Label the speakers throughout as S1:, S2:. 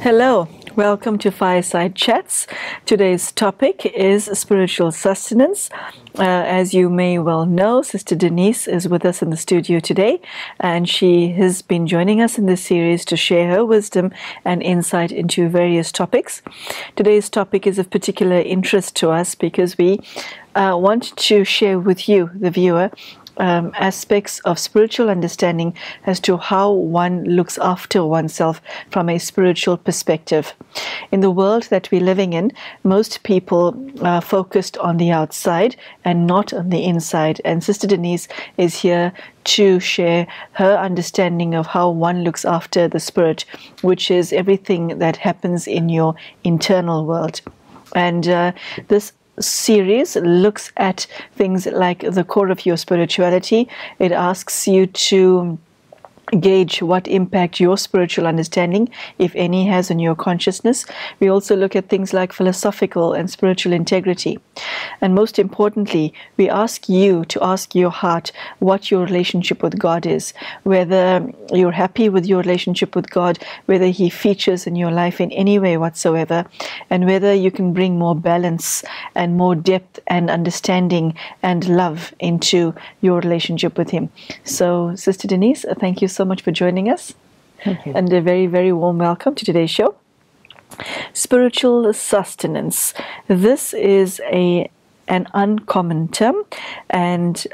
S1: Hello, welcome to Fireside Chats. Today's topic is spiritual sustenance. As you may well know, Sister Denise is with us in the studio today, and she has been joining us in this series to share her wisdom and insight into various topics. Today's topic is of particular interest to us because we want to share with you, the viewer, aspects of spiritual understanding as to how one looks after oneself from a spiritual perspective. In the world that we're living in, most people are focused on the outside and not on the inside. And Sister Denise is here to share her understanding of how one looks after the spirit, which is everything that happens in your internal world. And this series looks at things like the core of your spirituality. It asks you to gauge what impact your spiritual understanding, if any, has on your consciousness. We also look at things like philosophical and spiritual integrity. And most importantly, we ask you to ask your heart what your relationship with God is, whether you're happy with your relationship with God, whether He features in your life in any way whatsoever, and whether you can bring more balance and more depth and understanding and love into your relationship with Him. So, Sister Denise, thank you so much for joining us.
S2: Thank you.
S1: And a very, very warm welcome to today's show. Spiritual sustenance. This is an uncommon term, and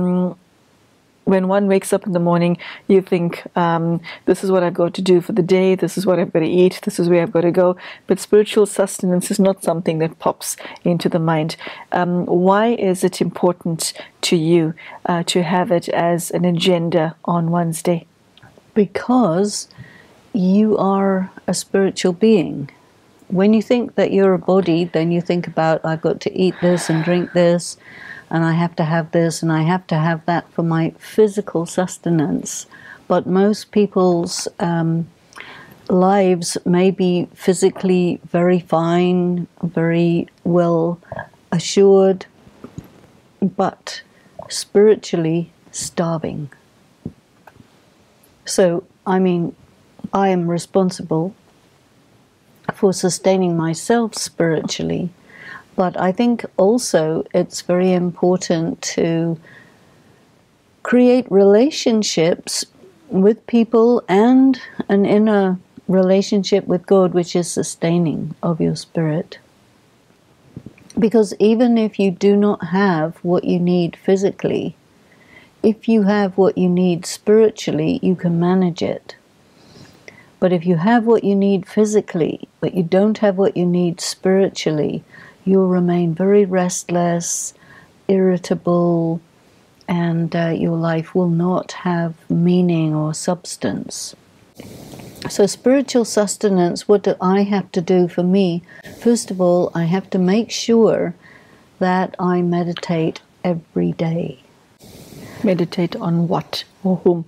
S1: when one wakes up in the morning, you think, this is what I've got to do for the day, this is what I've got to eat, this is where I've got to go. But spiritual sustenance is not something that pops into the mind. Why is it important to you to have it as an agenda on one's day?
S2: Because you are a spiritual being. When you think that you're a body, then you think about, I've got to eat this and drink this, and I have to have this, and I have to have that for my physical sustenance. But most people's lives may be physically very fine, very well assured, but spiritually starving. So, I am responsible for sustaining myself spiritually, but I think also it's very important to create relationships with people and an inner relationship with God, which is sustaining of your spirit. Because even if you do not have what you need physically, if you have what you need spiritually, you can manage it. But if you have what you need physically, but you don't have what you need spiritually, you'll remain very restless, irritable, and your life will not have meaning or substance. So spiritual sustenance, what do I have to do for me? First of all, I have to make sure that I meditate every day.
S1: Meditate on what or whom?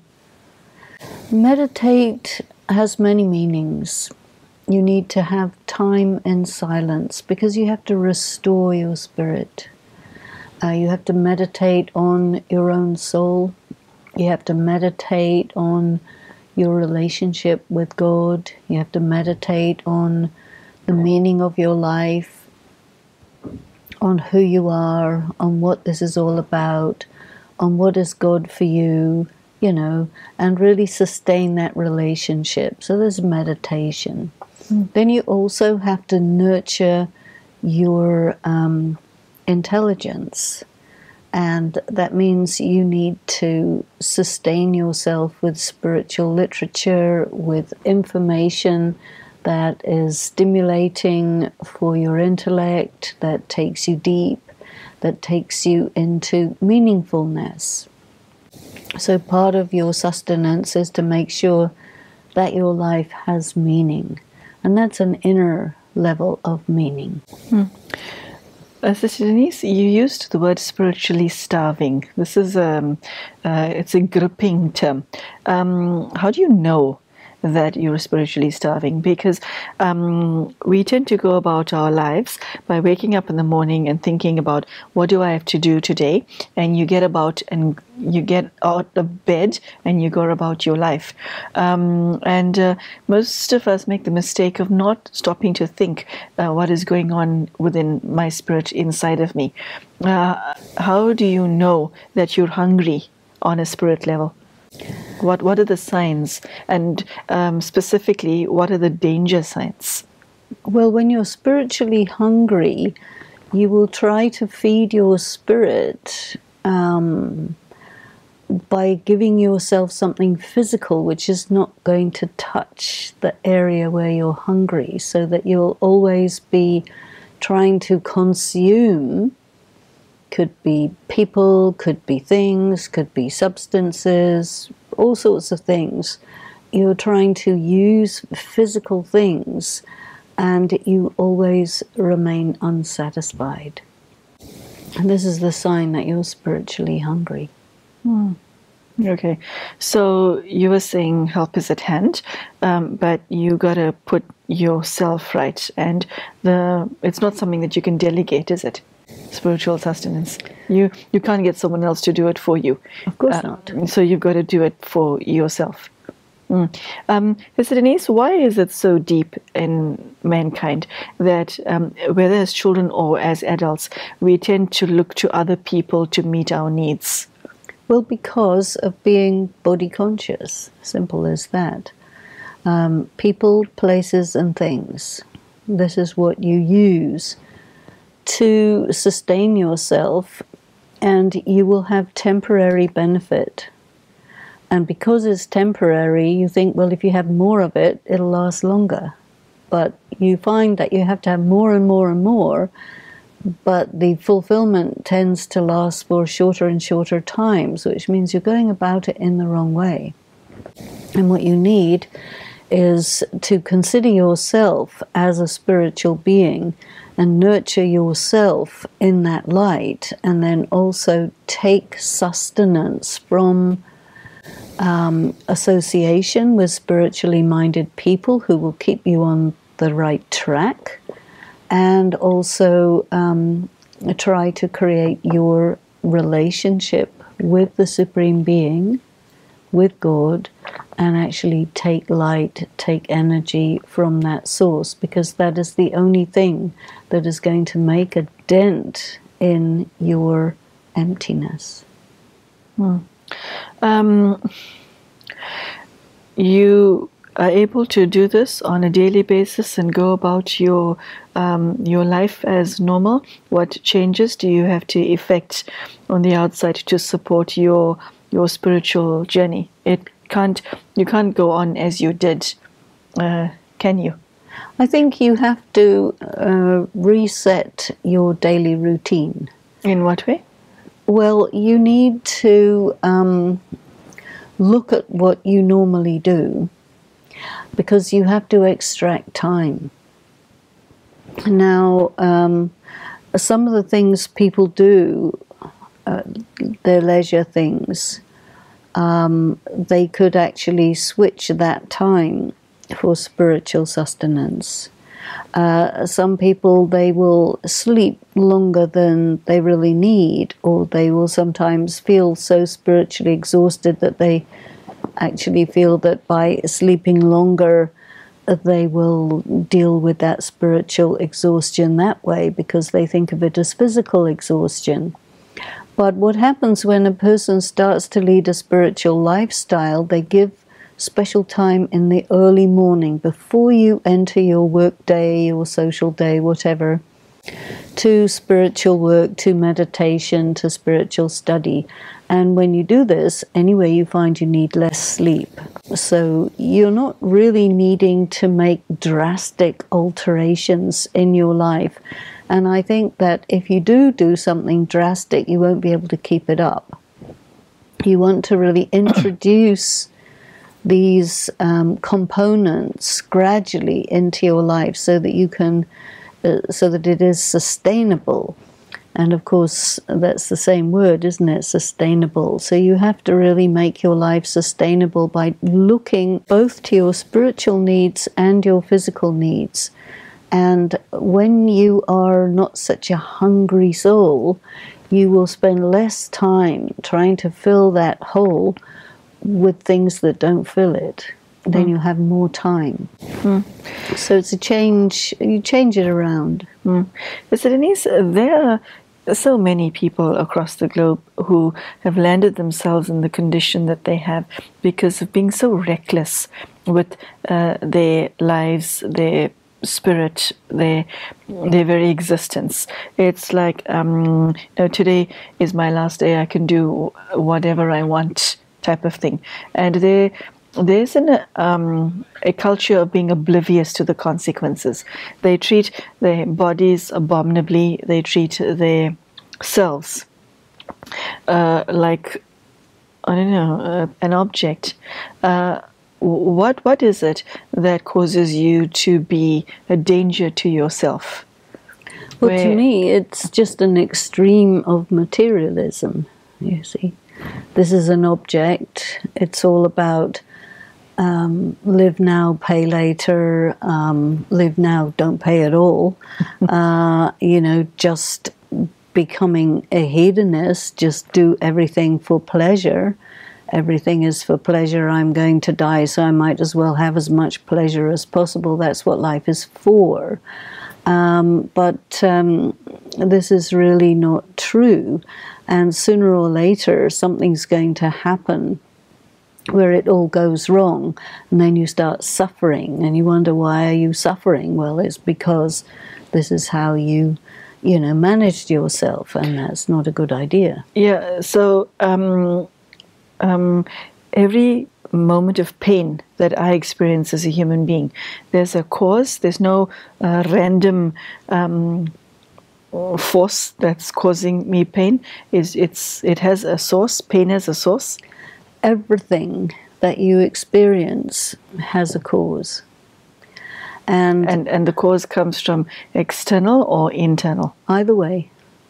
S2: Meditate has many meanings. You need to have time in silence because you have to restore your spirit. You have to meditate on your own soul. You have to meditate on your relationship with God. You have to meditate on the meaning of your life, on who you are, on what this is all about, on what is God for you, and really sustain that relationship. So there's meditation. Then you also have to nurture your intelligence. And that means you need to sustain yourself with spiritual literature, with information that is stimulating for your intellect, that takes you deep, that takes you into meaningfulness. So part of your sustenance is to make sure that your life has meaning. And that's an inner level of meaning.
S1: Sister Denise, you used the word spiritually starving. This is it's a gripping term. How do you know that you're spiritually starving? Because we tend to go about our lives by waking up in the morning and thinking about, what do I have to do today? And you get out of bed and you go about your life. And most of us make the mistake of not stopping to think what is going on within my spirit inside of me. How do you know that you're hungry on a spirit level? What are the signs? And specifically, what are the danger signs?
S2: Well, when you're spiritually hungry, you will try to feed your spirit by giving yourself something physical, which is not going to touch the area where you're hungry, so that you'll always be trying to consume. Could be people, could be things, could be substances, all sorts of things. You're trying to use physical things, and you always remain unsatisfied. And this is the sign that you're spiritually hungry.
S1: Okay, so you were saying help is at hand, but you got to put yourself right, and it's not something that you can delegate, is it? Spiritual sustenance. You can't get someone else to do it for you.
S2: Of course not.
S1: So you've got to do it for yourself. Sister Denise, why is it so deep in mankind that whether as children or as adults, we tend to look to other people to meet our needs?
S2: Well, because of being body conscious. Simple as that. People, places, and things. This is what you use to sustain yourself, and you will have temporary benefit. And because it's temporary, you think, well, if you have more of it, it'll last longer. But you find that you have to have more and more and more, but the fulfillment tends to last for shorter and shorter times, which means you're going about it in the wrong way. And what you need is to consider yourself as a spiritual being and nurture yourself in that light, and then also take sustenance from association with spiritually minded people who will keep you on the right track, and also try to create your relationship with the Supreme Being, with God, and actually take light, take energy from that source, because that is the only thing that is going to make a dent in your emptiness.
S1: You are able to do this on a daily basis and go about your life as normal. What changes do you have to effect on the outside to support your spiritual journey? You can't go on as you did, can you?
S2: I think you have to reset your daily routine.
S1: In what way?
S2: Well, you need to look at what you normally do, because you have to extract time. Now, some of the things people do, their leisure things, they could actually switch that time for spiritual sustenance. Some people, they will sleep longer than they really need, or they will sometimes feel so spiritually exhausted that they actually feel that by sleeping longer they will deal with that spiritual exhaustion that way, because they think of it as physical exhaustion. But what happens when a person starts to lead a spiritual lifestyle, they give special time in the early morning before you enter your work day, your social day, whatever, to spiritual work, to meditation, to spiritual study. And when you do this, anyway, you find you need less sleep. So you're not really needing to make drastic alterations in your life. And I think that if you do something drastic, you won't be able to keep it up. You want to really introduce these components gradually into your life, so that you can, so that it is sustainable. And of course, that's the same word, isn't it? Sustainable. So you have to really make your life sustainable by looking both to your spiritual needs and your physical needs. And when you are not such a hungry soul, you will spend less time trying to fill that hole with things that don't fill it. Then you have more time. So it's a change, you change it around.
S1: So Denise, there are so many people across the globe who have landed themselves in the condition that they have because of being so reckless with their lives, their spirit, their very existence. It's like, today is my last day, I can do whatever I want type of thing. And there's a culture of being oblivious to the consequences. They treat their bodies abominably. They treat their selves like, I don't know, an object. What is it that causes you to be a danger to yourself?
S2: Well, to me, it's just an extreme of materialism, you see. This is an object. It's all about live now, pay later, live now, don't pay at all. Just becoming a hedonist, just do everything for pleasure. Everything is for pleasure. I'm going to die, so I might as well have as much pleasure as possible. That's what life is for. But this is really not true. And sooner or later, something's going to happen where it all goes wrong, and then you start suffering, and you wonder, why are you suffering? Well, it's because this is how you managed yourself, and that's not a good idea.
S1: Yeah, so every moment of pain that I experience as a human being, there's a cause. There's no random force that's causing me pain. It has a source. Pain has a source.
S2: Everything that you experience has a cause. And
S1: the cause comes from external or internal?
S2: Either way.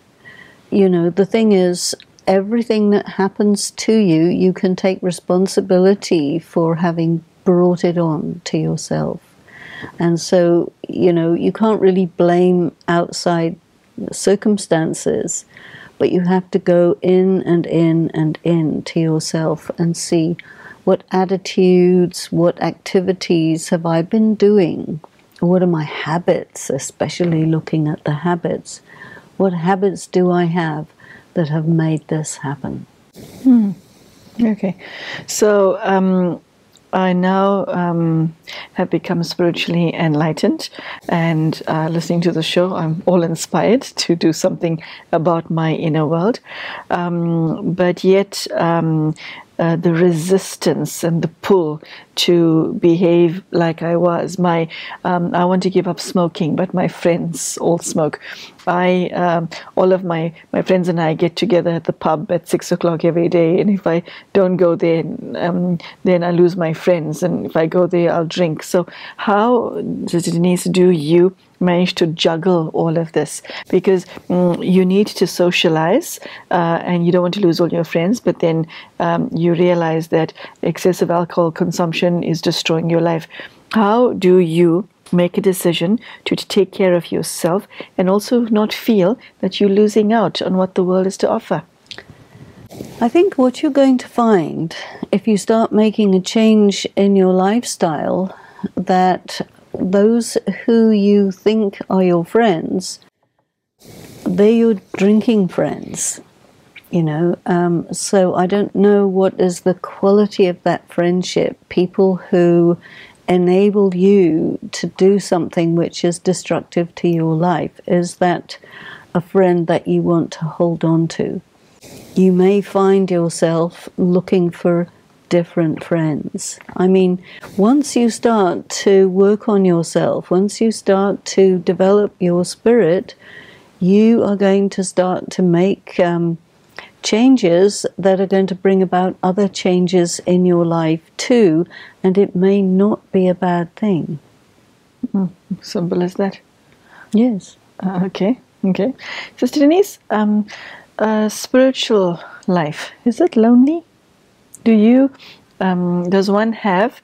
S2: The thing is, everything that happens to you, you can take responsibility for having brought it on to yourself. And so, you can't really blame outside circumstances, but you have to go in and in and in to yourself and see, what attitudes, what activities have I been doing? What are my habits, especially looking at the habits? What habits do I have that have made this happen?
S1: Okay. So I now have become spiritually enlightened, and listening to the show, I'm all inspired to do something about my inner world. But yet, the resistance and the pull to behave like I was. I want to give up smoking, but my friends all smoke. All of my friends and I get together at the pub at 6 o'clock every day, and if I don't go there, then I lose my friends, and if I go there, I'll drink. So how, Denise, do you manage to juggle all of this? Because you need to socialize, and you don't want to lose all your friends, but then you realize that excessive alcohol consumption is destroying your life. How do you make a decision to take care of yourself and also not feel that you're losing out on what the world has to offer?
S2: I think what you're going to find, if you start making a change in your lifestyle, that those who you think are your friends, they're your drinking friends, so I don't know what is the quality of that friendship. People who enable you to do something which is destructive to your life, is that a friend that you want to hold on to? You may find yourself looking for different friends. I mean, once you start to work on yourself, once you start to develop your spirit, you are going to start to make changes that are going to bring about other changes in your life too, and it may not be a bad thing.
S1: Simple as that.
S2: Yes.
S1: Okay. Okay. Sister Denise, spiritual life, is it lonely? Does one have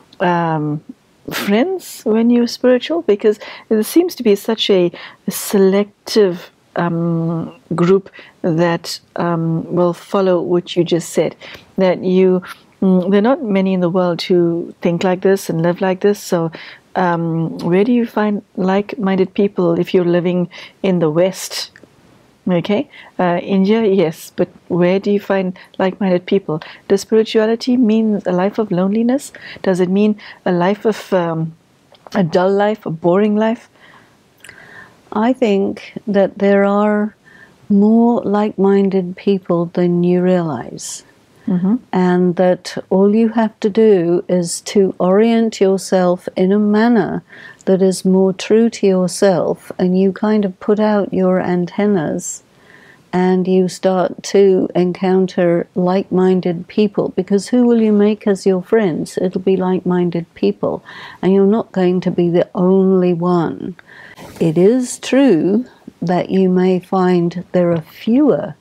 S1: friends when you're spiritual? Because there seems to be such a selective group that will follow what you just said. That there are not many in the world who think like this and live like this. So, where do you find like-minded people if you're living in the West? Okay, India, yes, but where do you find like-minded people? Does spirituality mean a life of loneliness? Does it mean a life of a dull life, a boring life?
S2: I think that there are more like-minded people than you realize. Mm-hmm. And that all you have to do is to orient yourself in a manner that is more true to yourself, and you kind of put out your antennas and you start to encounter like-minded people, because who will you make as your friends? It'll be like-minded people, and you're not going to be the only one. It is true that you may find there are fewer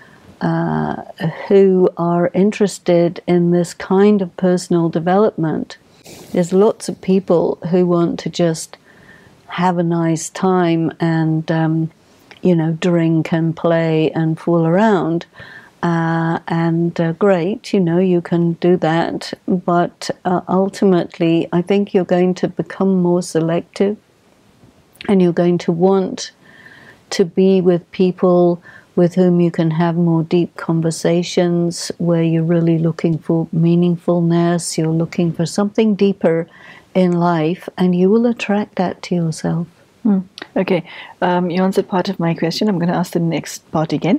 S2: who are interested in this kind of personal development. There's lots of people who want to just have a nice time and, drink and play and fool around. Great, you can do that. But ultimately, I think you're going to become more selective, and you're going to want to be with people with whom you can have more deep conversations, where you're really looking for meaningfulness, you're looking for something deeper in life, and you will attract that to yourself.
S1: Okay, you answered part of my question. I'm going to ask the next part again.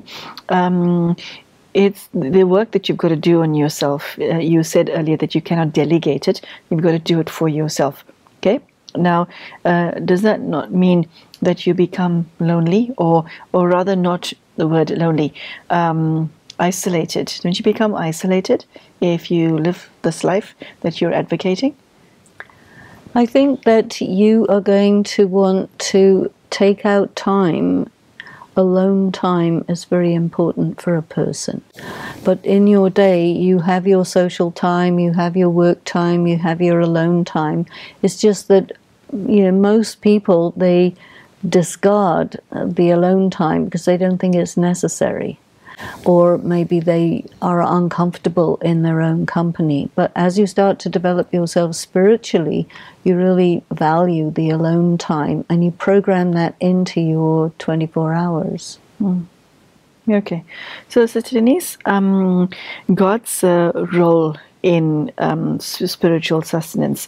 S1: It's the work that you've got to do on yourself. You said earlier that you cannot delegate it. You've got to do it for yourself. Okay? Now, does that not mean that you become lonely, or rather, not the word lonely, isolated? Don't you become isolated if you live this life that you're advocating?
S2: I think that you are going to want to take out time. Alone time is very important for a person. But in your day, you have your social time, you have your work time, you have your alone time. It's just that, most people, they discard the alone time because they don't think it's necessary. Or maybe they are uncomfortable in their own company. But as you start to develop yourself spiritually, you really value the alone time, and you program that into your 24 hours.
S1: Okay. So, Sister Denise, God's role in spiritual sustenance.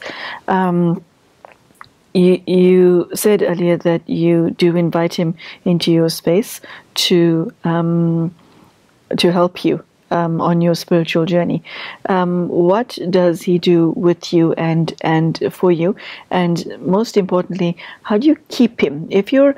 S1: You said earlier that you do invite him into your space to help you on your spiritual journey. What does he do with you and for you? And most importantly, how do you keep him? If you're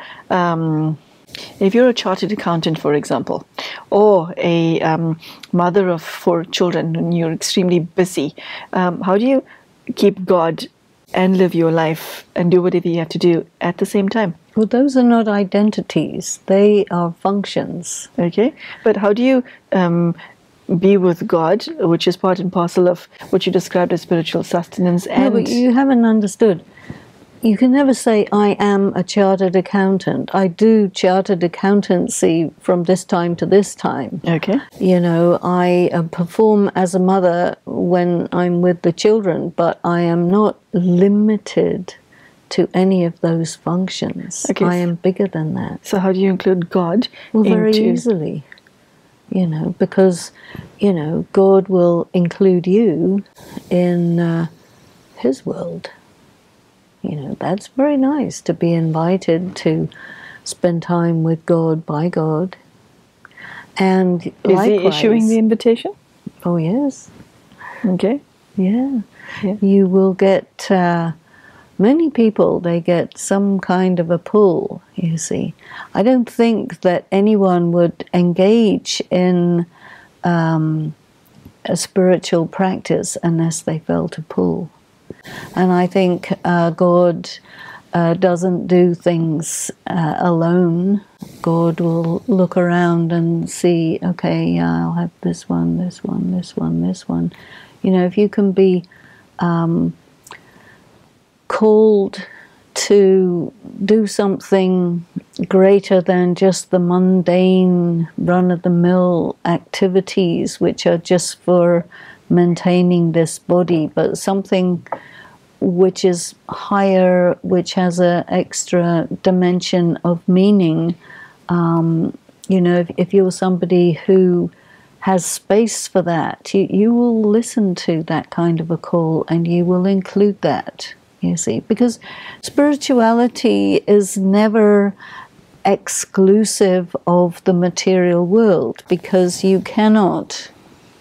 S1: a chartered accountant, for example, or a mother of 4 children, and you're extremely busy, how do you keep God and live your life and do whatever you have to do at the same time?
S2: Well, those are not identities. They are functions.
S1: Okay. But how do you be with God, which is part and parcel of what you described as spiritual sustenance?
S2: No, but you haven't understood. You can never say, I am a chartered accountant. I do chartered accountancy from this time to this time.
S1: Okay.
S2: I perform as a mother when I'm with the children, but I am not limited to any of those functions.
S1: Okay.
S2: I am bigger than that.
S1: So how do you include God?
S2: Well, very easily. Because, God will include you in his world. That's very nice, to be invited to spend time with God, by God. And
S1: is he issuing the invitation?
S2: Oh, yes.
S1: Okay.
S2: Yeah. You will get, many people, they get some kind of a pull, you see. I don't think that anyone would engage in a spiritual practice unless they felt a pull. And I think God doesn't do things alone. God will look around and see, okay, yeah, I'll have this one, this one, this one, this one. You know, if you can be called to do something greater than just the mundane run-of-the-mill activities which are just for maintaining this body, but something which is higher, which has an extra dimension of meaning. You know, if you're somebody who has space for that, you will listen to that kind of a call and you will include that, you see. Because spirituality is never exclusive of the material world, because you cannot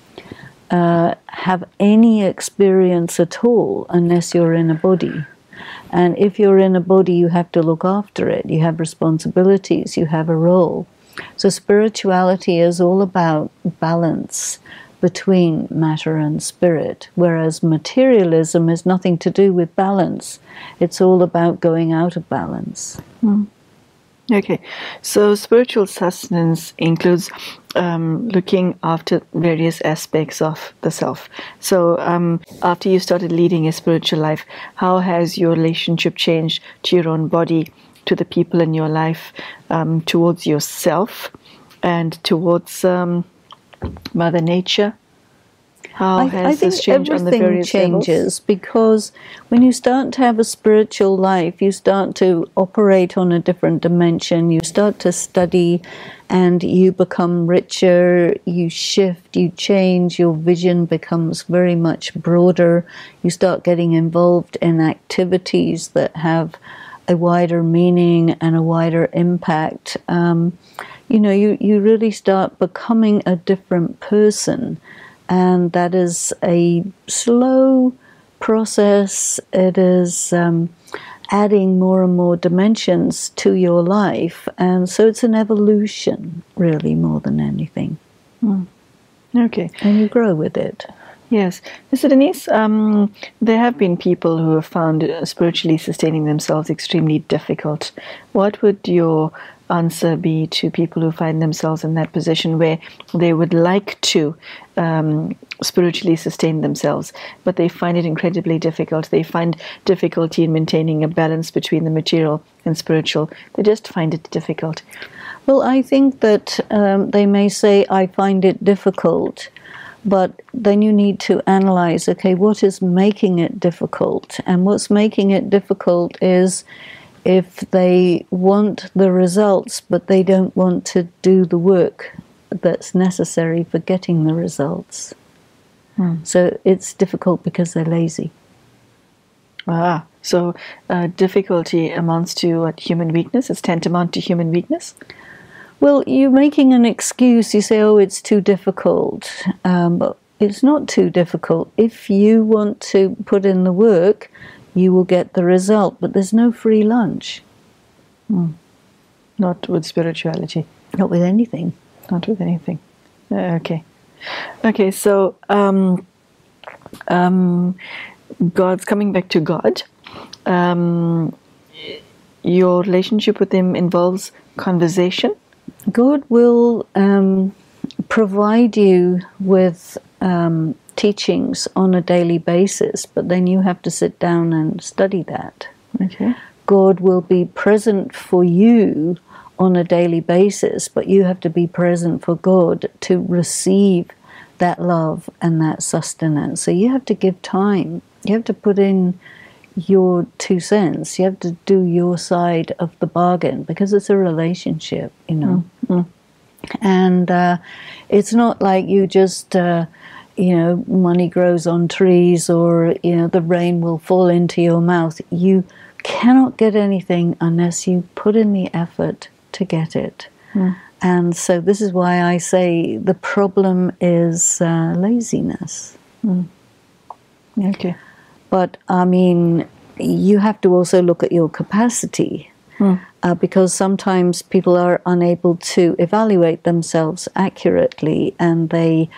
S2: have any experience at all unless you're in a body. And if you're in a body, you have to look after it. You have responsibilities, you have a role. So spirituality is all about balance between matter and spirit, whereas materialism has nothing to do with balance. It's all about going out of balance.
S1: Okay, so spiritual sustenance includes looking after various aspects of the self. So after you started leading a spiritual life, how has your relationship changed to your own body, to the people in your life, towards yourself, and towards Mother Nature? How has this changed on the various
S2: changes
S1: levels?
S2: Because when you start to have a spiritual life, you start to operate on a different dimension. You start to study and you become richer, you shift, you change, your vision becomes very much broader. You start getting involved in activities that have a wider meaning and a wider impact. You know, you really start becoming a different person. And that is a slow process. It is adding more and more dimensions to your life. And so it's an evolution, really, more than anything.
S1: Okay.
S2: And you grow with it.
S1: Yes. Mr. Denise, there have been people who have found spiritually sustaining themselves extremely difficult. What would your answer be to people who find themselves in that position where they would like to spiritually sustain themselves, but they find it incredibly difficult? They find difficulty in maintaining a balance between the material and spiritual. They just find it difficult.
S2: Well, I think that they may say, I find it difficult, but then you need to analyze, okay, what is making it difficult? And what's making it difficult is if they want the results, but they don't want to do the work that's necessary for getting the results. So it's difficult because they're lazy.
S1: So difficulty amounts to what, human weakness? It's tantamount to human weakness?
S2: Well, you're making an excuse. You say, oh, it's too difficult. But it's not too difficult. If you want to put in the work, you will get the result. But there's no free lunch.
S1: Not with spirituality.
S2: Not with anything.
S1: Not with anything. Okay. Okay, so God's coming back to God. Your relationship with Him involves conversation.
S2: God will provide you with teachings on a daily basis, but then you have to sit down and study that.
S1: Okay.
S2: God will be present for you on a daily basis, but you have to be present for God to receive that love and that sustenance. So you have to give time. You have to put in your 2 cents. You have to do your side of the bargain, because it's a relationship, you know. And it's not like you just, money grows on trees, or, the rain will fall into your mouth. You cannot get anything unless you put in the effort to get it. And so this is why I say the problem is laziness.
S1: Okay.
S2: But, I mean, you have to also look at your capacity, because sometimes people are unable to evaluate themselves accurately, and they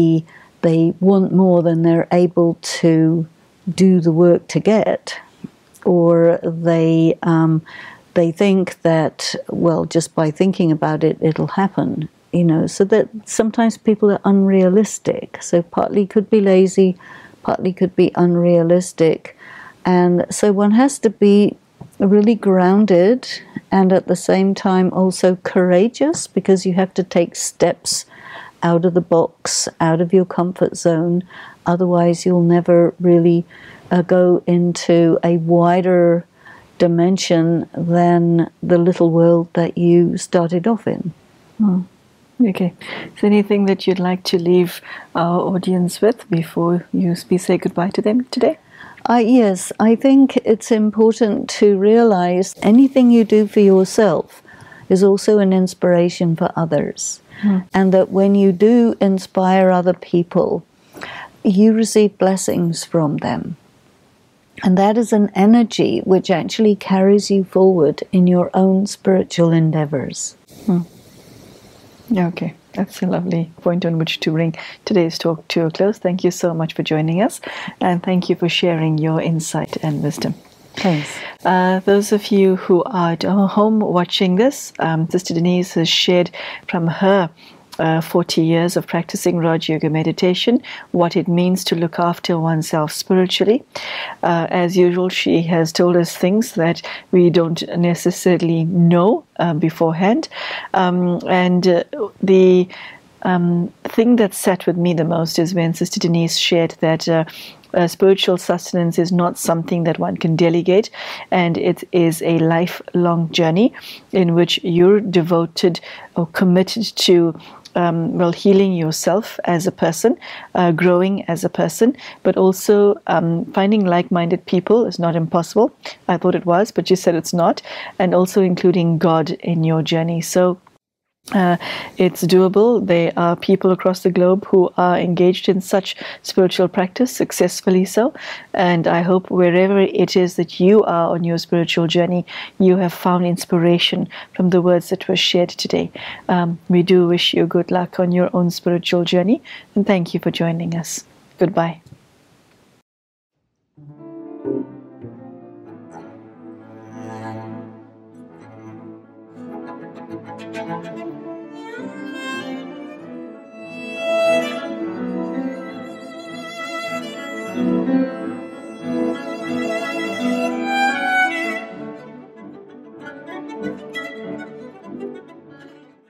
S2: want more than they're able to do the work to get. or they think that, well, just by thinking about it, it'll happen. So that sometimes people are unrealistic. So partly could be lazy, partly could be unrealistic. And so one has to be really grounded and at the same time also courageous, because you have to take steps out of the box, out of your comfort zone. Otherwise, you'll never really go into a wider dimension than the little world that you started off in.
S1: Okay. Is there anything that you'd like to leave our audience with before you say goodbye to them today?
S2: Yes, I think it's important to realize anything you do for yourself is also an inspiration for others. And that when you do inspire other people, you receive blessings from them. And that is an energy which actually carries you forward in your own spiritual endeavors.
S1: Okay, that's a lovely point on which to bring today's talk to a close. Thank you so much for joining us, and thank you for sharing your insight and wisdom.
S2: Thanks.
S1: Those of you who are at home watching this, Sister Denise has shared from her 40 years of practicing Raja Yoga meditation, what it means to look after oneself spiritually. As usual, she has told us things that we don't necessarily know beforehand. The thing that sat with me the most is when Sister Denise shared that spiritual sustenance is not something that one can delegate, and it is a lifelong journey in which you're devoted or committed to healing yourself as a person, growing as a person, but also finding like-minded people is not impossible. I thought it was, but you said it's not, and also including God in your journey. So it's doable. There are people across the globe who are engaged in such spiritual practice, successfully so. And I hope wherever it is that you are on your spiritual journey, you have found inspiration from the words that were shared today. We do wish you good luck on your own spiritual journey, and thank you for joining us. Goodbye.